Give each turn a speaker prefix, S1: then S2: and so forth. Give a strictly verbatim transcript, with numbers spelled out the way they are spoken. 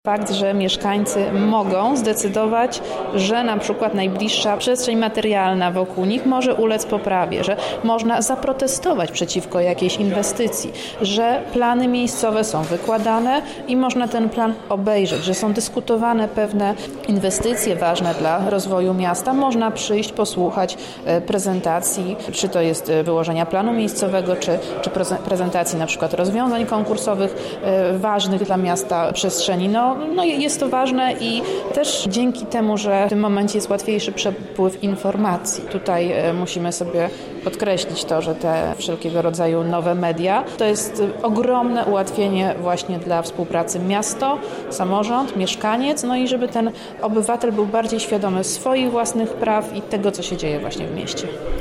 S1: Fakt, że mieszkańcy mogą zdecydować, że na przykład najbliższa przestrzeń materialna wokół nich może ulec poprawie, że można zaprotestować przeciwko jakiejś inwestycji, że plany miejscowe są wykładane i można ten plan obejrzeć, że są dyskutowane pewne inwestycje ważne dla rozwoju miasta. Można przyjść, posłuchać prezentacji, czy to jest wyłożenia planu miejscowego, czy, czy prezentacji na przykład rozwiązań konkursowych ważnych dla miasta przestrzeni. No, No jest to ważne i też dzięki temu, że w tym momencie jest łatwiejszy przepływ informacji. Tutaj musimy sobie podkreślić to, że te wszelkiego rodzaju nowe media to jest ogromne ułatwienie właśnie dla współpracy miasto, samorząd, mieszkaniec, no i żeby ten obywatel był bardziej świadomy swoich własnych praw i tego, co się dzieje właśnie w mieście.